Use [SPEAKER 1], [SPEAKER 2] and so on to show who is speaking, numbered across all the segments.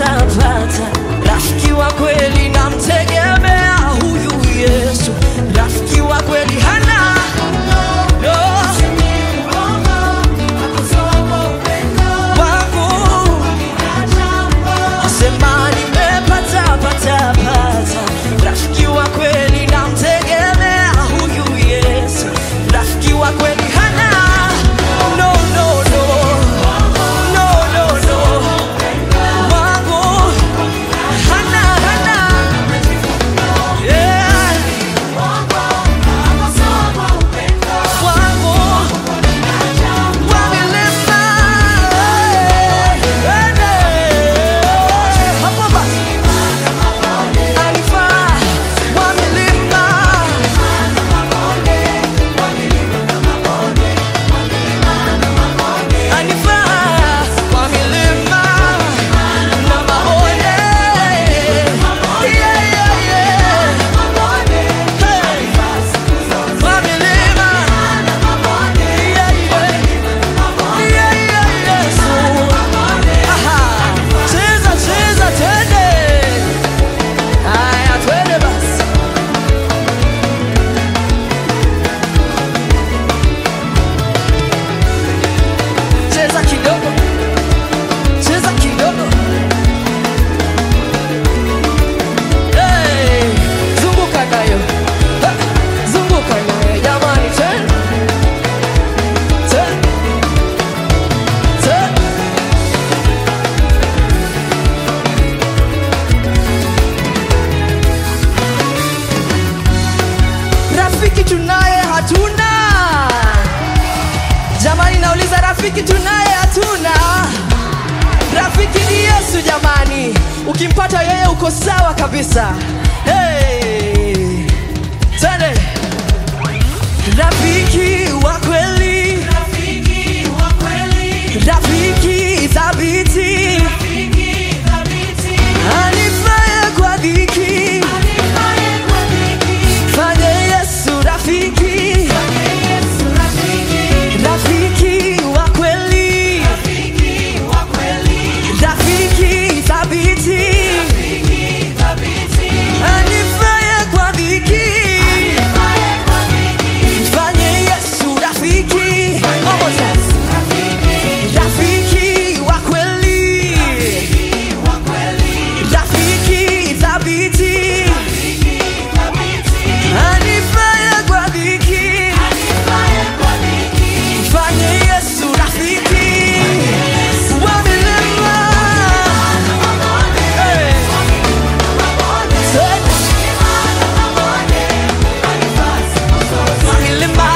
[SPEAKER 1] patapata. Rafiki wa kweli namtegemea huyu Yesu. Rafiki wa kweli hana rafiki wa kweli namtegemea huyu Yesu. Rafiki wa kweli hana no no no no no no wangu hana yeah wangu wamilima hapo basi rafiki tunaye hatuna. Rafiki ni Yesu jamani. Ukimpata yeye uko sawa kabisa. Hey! Tende. Rafiki wa kweli. Rafiki wa kweli. Rafiki thabiti. Rafiki thabiti. Anifaye kwa dhiki. Anifaye kwa dhiki. Fanye Yesu rafiki. Fanye Yesu rafiki. Rafiki wa kweli. Rafiki wa kweli. Rafiki thabiti. Rafiki thabiti. Anifaye kwa dhiki. Anifaye kwa dhiki. Fanye Yesu rafiki. Rafiki wa kweli. Rafiki wa kweli. Rafiki thabiti. Rafiki thabiti. Anifaye kwa dhiki. Anifaye kwa dhiki. Fanye Yesu rafiki. Wamilima. Hey. Wamilima.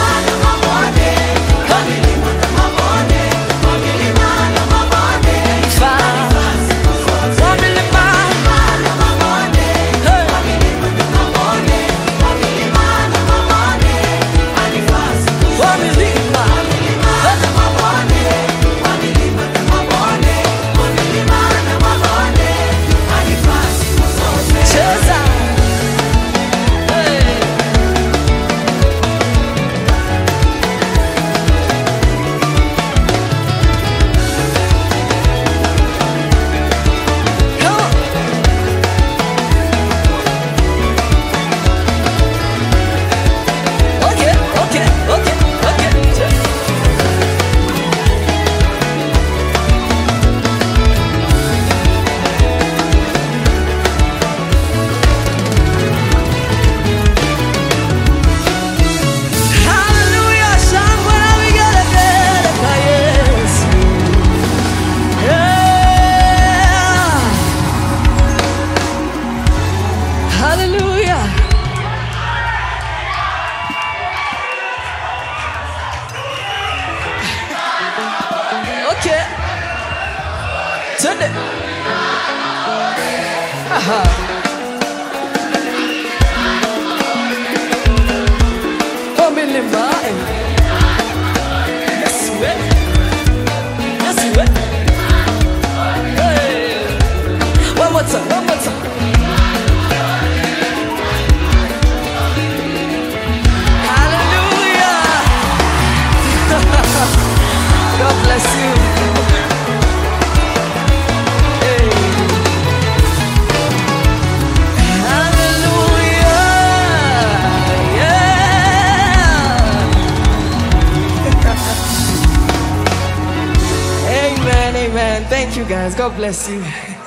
[SPEAKER 1] Turn it. Family man. Yes, we. Yes, we. Hey. One more time. One more time. Hallelujah. God bless you. Hey. Amen. Thank you guys. God bless you.